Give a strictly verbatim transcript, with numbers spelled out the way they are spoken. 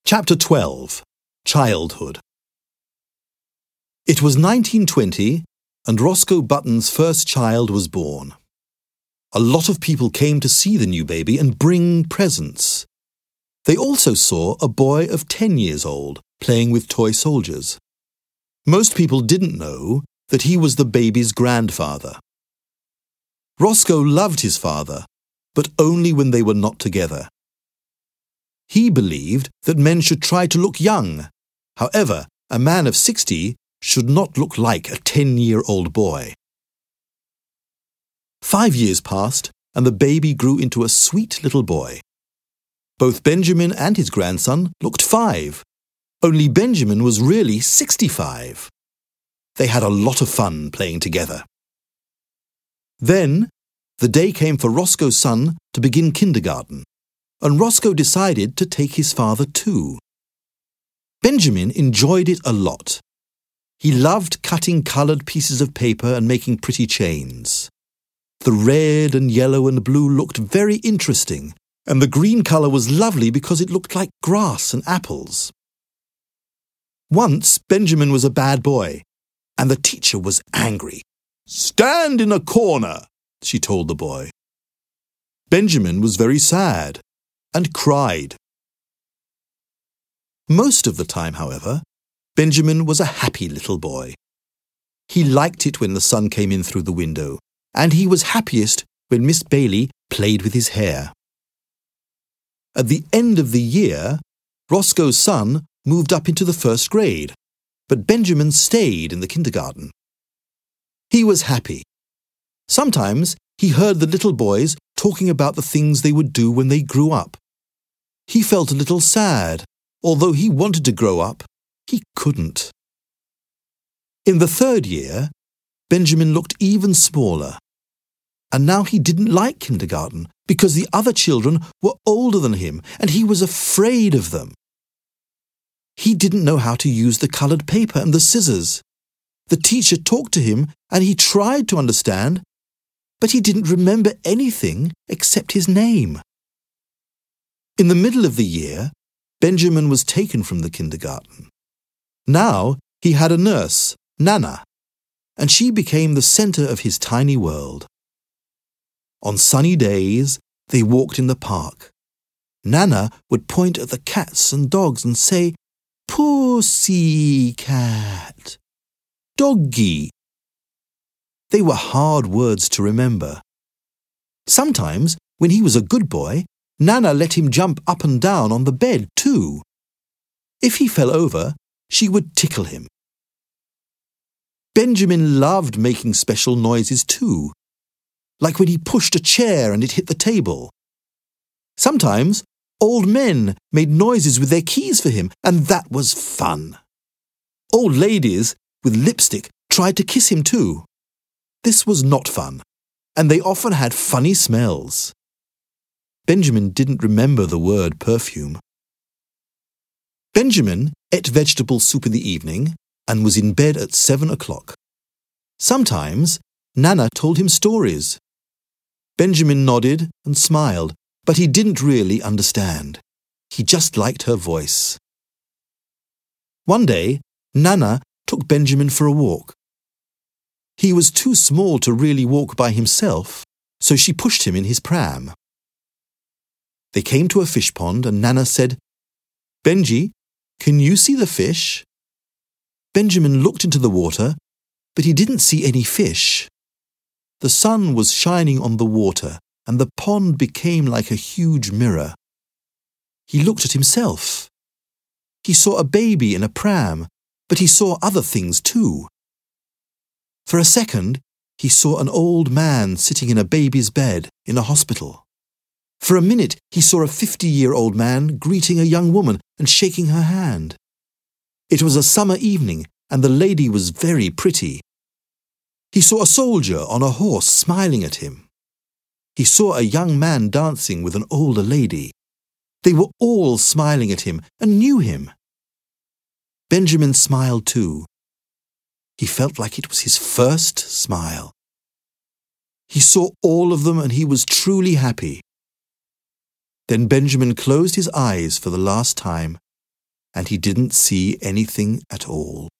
Chapter twelve. Childhood. It was nineteen twenty, and Roscoe Button's first child was born. A lot of people came to see the new baby and bring presents. They also saw a boy of ten years old playing with toy soldiers. Most people didn't know that he was the baby's grandfather. Roscoe loved his father, but only when they were not together. He believed that men should try to look young. However, a man of sixty should not look like a ten-year-old boy. Five years passed, and the baby grew into a sweet little boy. Both Benjamin and his grandson looked five. Only Benjamin was really sixty-five. They had a lot of fun playing together. Then, the day came for Roscoe's son to begin kindergarten, and Roscoe decided to take his father too. Benjamin enjoyed it a lot. He loved cutting coloured pieces of paper and making pretty chains. The red and yellow and blue looked very interesting, and the green colour was lovely because it looked like grass and apples. Once Benjamin was a bad boy, and the teacher was angry. "Stand in a corner," she told the boy. Benjamin was very sad and cried. Most of the time, however, Benjamin was a happy little boy. He liked it when the sun came in through the window, and he was happiest when Miss Bailey played with his hair. At the end of the year, Roscoe's son moved up into the first grade, but Benjamin stayed in the kindergarten. He was happy. Sometimes he heard the little boys talking about the things they would do when they grew up. He felt a little sad. Although he wanted to grow up, he couldn't. In the third year, Benjamin looked even smaller. And now he didn't like kindergarten because the other children were older than him and he was afraid of them. He didn't know how to use the coloured paper and the scissors. The teacher talked to him and he tried to understand, but he didn't remember anything except his name. In the middle of the year, Benjamin was taken from the kindergarten. Now he had a nurse, Nana, and she became the centre of his tiny world. On sunny days, they walked in the park. Nana would point at the cats and dogs and say, "Pussy cat, doggy." They were hard words to remember. Sometimes, when he was a good boy, Nana let him jump up and down on the bed too. If he fell over, she would tickle him. Benjamin loved making special noises too, like when he pushed a chair and it hit the table. Sometimes, old men made noises with their keys for him, and that was fun. Old ladies with lipstick tried to kiss him too. This was not fun, and they often had funny smells. Benjamin didn't remember the word perfume. Benjamin ate vegetable soup in the evening and was in bed at seven o'clock. Sometimes Nana told him stories. Benjamin nodded and smiled, but he didn't really understand. He just liked her voice. One day, Nana took Benjamin for a walk. He was too small to really walk by himself, so she pushed him in his pram. They came to a fish pond and Nana said, "Benji, can you see the fish?" Benjamin looked into the water, but he didn't see any fish. The sun was shining on the water and the pond became like a huge mirror. He looked at himself. He saw a baby in a pram, but he saw other things too. For a second, he saw an old man sitting in a baby's bed in a hospital. For a minute, he saw a fifty-year-old man greeting a young woman and shaking her hand. It was a summer evening, and the lady was very pretty. He saw a soldier on a horse smiling at him. He saw a young man dancing with an older lady. They were all smiling at him and knew him. Benjamin smiled too. He felt like it was his first smile. He saw all of them and he was truly happy. Then Benjamin closed his eyes for the last time and he didn't see anything at all.